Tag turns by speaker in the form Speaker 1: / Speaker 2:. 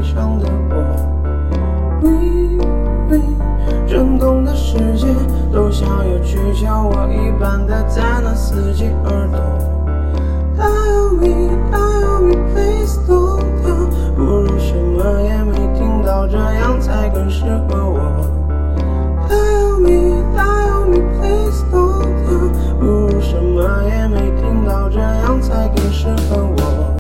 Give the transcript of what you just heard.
Speaker 1: 上的我。震动的世界都想要取笑我一般的在那伺机而动。